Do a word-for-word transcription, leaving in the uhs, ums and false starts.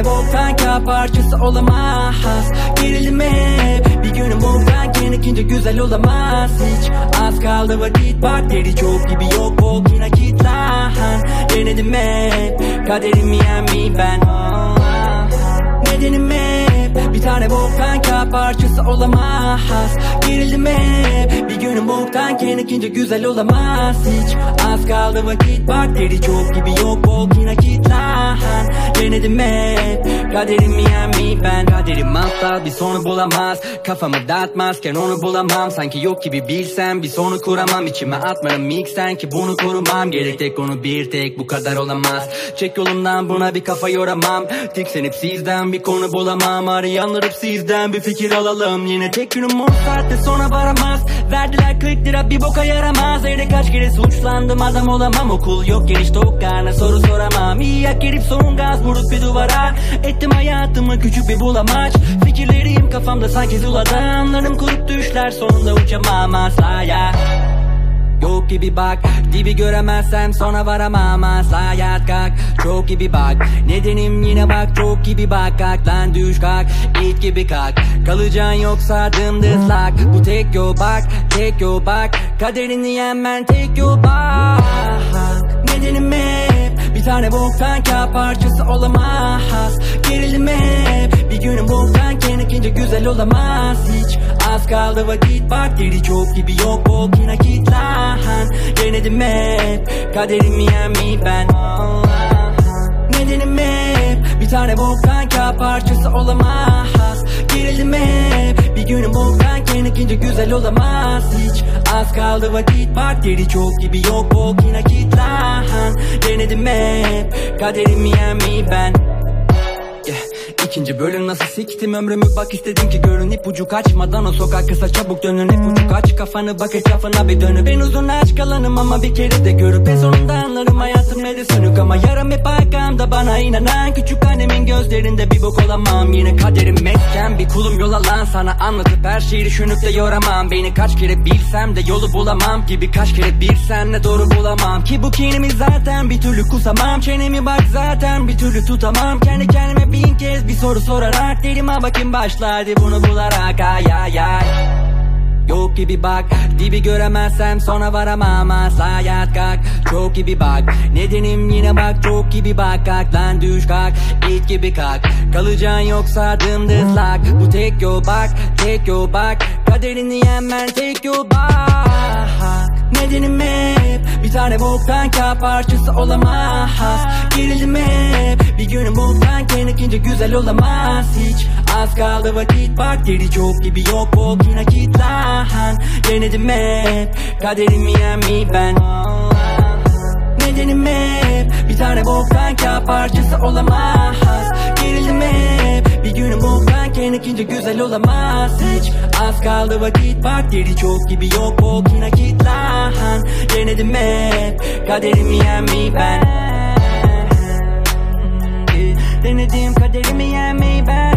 tane volkan kağıt parçası olamaz. Gerildim hep, bir günüm volkan gerekince güzel olamaz hiç. Az kaldı vakit, bak deri çok gibi yok bol yine git lan. Denedim hep, kaderimi yenmeyeyim ben. Nedenim hep, bir tane volkan kağıt parçası olamaz. Gerildim hep, bir günüm volkan gerekince güzel olamaz hiç. Az kaldı vakit, bak deri çok gibi yok bol yine git lan. Denedim hep, kaderimi yenmeyeyim ben. Kaderim asla bir sonu bulamaz, kafamı dağıtmazken onu bulamam. Sanki yok gibi bilsem bir sonu kuramam. İçime atmadım mixten ki bunu korumam. Gerek tek konu bir tek, bu kadar olamaz. Çek yolumdan, buna bir kafa yoramam. Tiksenip sizden bir konu bulamam. Arayanlarıp sizden bir fikir alalım. Yine tek günüm on saatte sona varamaz. Verdiler kırk lira bir boka yaramaz. Evde kaç kere suçlandım, adam olamam. Okul yok geniş tok karnına soru soramam. İyi yak gelip son gaz vurup bir duvara. Ettim hayatımı küçük bir bulamaç. Fikirlerim kafamda sanki zulada. Anlarım kurup düşler, sonunda uçamam asla ya. Yok gibi bak, dibi göremezsem sona varamam asla. Hayat kalk, çok gibi bak. Nedenim yine bak, çok gibi bak. Kalk lan düş kalk, it gibi kalk. Kalacaksın yoksa dımdızlak. Bu tek yol bak, tek yol bak. Kaderini yenmen tek yol bak. Nedenim hep, bir tane volkan kağıt parçası olamaz. Gerildim hep, bir günüm volkan gerekince güzel olamaz hiç. Az kaldı vakit, bak deri çok gibi yok bol yine git lan. Denedim hep, kaderimi yenmeyeyim ben. Nedenim hep, bir tane volkan kağıt parçası olamaz. Gerildim hep, bir günüm volkan gerekince güzel olamaz hiç. Az kaldı vakit, bak deri çok gibi yok bol yine git lan. Denedim hep, kaderimi yenmeyeyim ben. Yeah. İkinci bölüm nasıl siktim ömrümü, bak istedim ki görün. İpucu kaçmadan o sokak kısa, çabuk dönün. İpucu kaç kafanı, bak etrafına bir dönüp. Ben uzun aç kalanım ama bir kere de görüp en sonunda anlarım hayatım ne de sönük. Ama yaram hep arkamda, bana inanan küçük annemin gözlerinde bir bok olamam. Yine kaderim mesken bir kulum, yol alan sana anlatıp her şeyi düşünüp de yoramam. Beni kaç kere bilsem de yolu bulamam ki, birkaç kere bilsem de doğru bulamam ki. Bu kinimi zaten bir türlü kusamam. Çenemi bak zaten bir türlü tutamam. Kendi kendime bin kez bir soru sorarak derime bakayım başlardı bunu bularak. Ay ay ay. Yok gibi bak, dibi göremezsem sona varamam asla. Hayat kalk, çok gibi bak. Nedenim yine bak, çok gibi bak. Kalk lan düş kalk, it gibi kalk. Kalacaksın yoksa dımdızlak. Bu tek yol bak, tek yol bak. Kaderini yenmen tek yol bak. Nedenim hep, bir tane volkan kağıt parçası olamaz. Gerildim hep, bir günüm volkan gerekince güzel olamaz hiç. Az kaldı vakit, bak deri çok gibi yok bol yine git lan. Denedim hep, kaderimi yenmeyeyim ben. Nedenim hep, bir tane volkan kağıt parçası olamaz. Gerildim hep, bir günüm volkan gerekince güzel olamaz hiç. Az kaldı vakit, bak deri çok gibi yok bol yine git lan. Denedim hep, kaderimi yenmeyeyim ben. Denedim kaderimi yenmeyi ben.